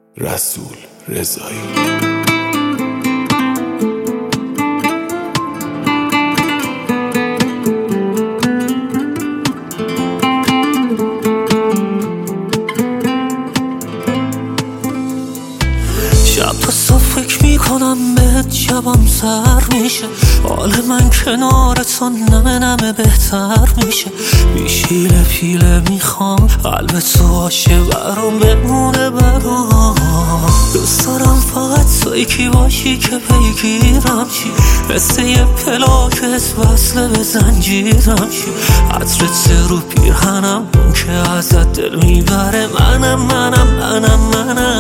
رسول رضایی. شب تا صبح فکر میکنم بهت، شبم سر میشه، حال من کنار تو نمه نمه بهتر میشه. پیشیله پیله میخوام قلب تو باشه برام بمونه برام. دوست دارم فقط تو یکی باشی که پیگیرم چی، مثل یه پلاکت وصله به زنجیرم چی. عطرت رو پیرهنم اون که ازت دل میبره، منم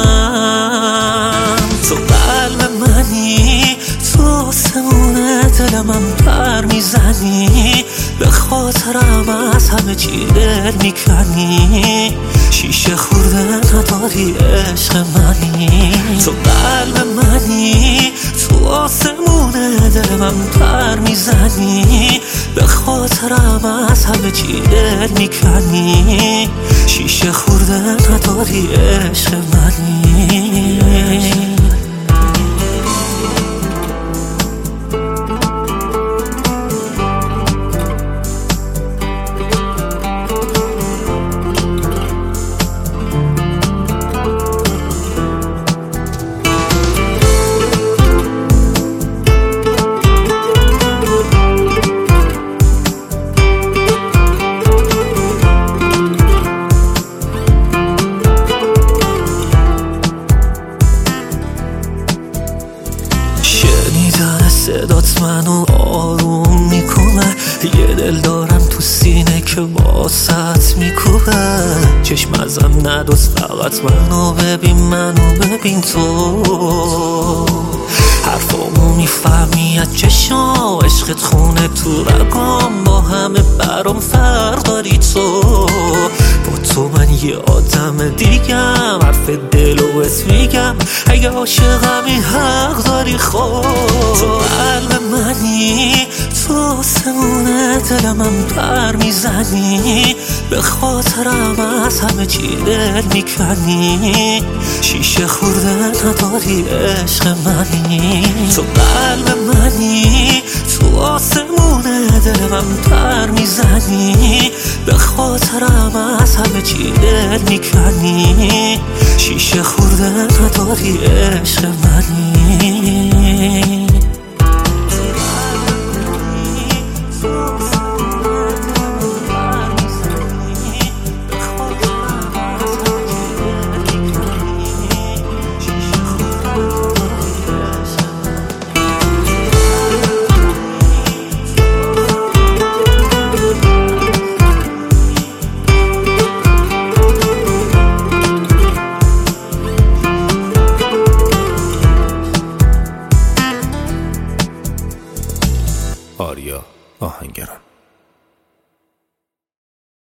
تو قلب منی، تو آسمون دل من پر میزنی، به خاطرم از همه چی دل میکنی. شیشه خورده نداری عشق منی، تو قلب منی، تو آسمون دل من پر میزنی، به خاطرم از همه چی دل میکنی. شیشه خورده نداری عشق منی. شنیدن صدات منو آروم میکنه، یه دل دارم تو سینه که واسط میکوبه. چشم ازم ندوز، فقط منو ببین تو. حرفامو میفهمی از چشام، عشقت خونه تو رگام، با همه برام فرق داری تو. با تو من یه آدم دیگم، حرف دلو بهت میگم، اگه عاشقمی حق داری. خب تو قلب منی، تو آسمون دل من پر میزنی، به خاطرم از همه چی دل میکنی. شیشه خورده نداری عشق منی، تو قلب منی، تو آسمون دل من پر میزنی، به خاطرم از همه چی دل میکنی. شیشه خورده نداری عشق منی. آریا آهنگران.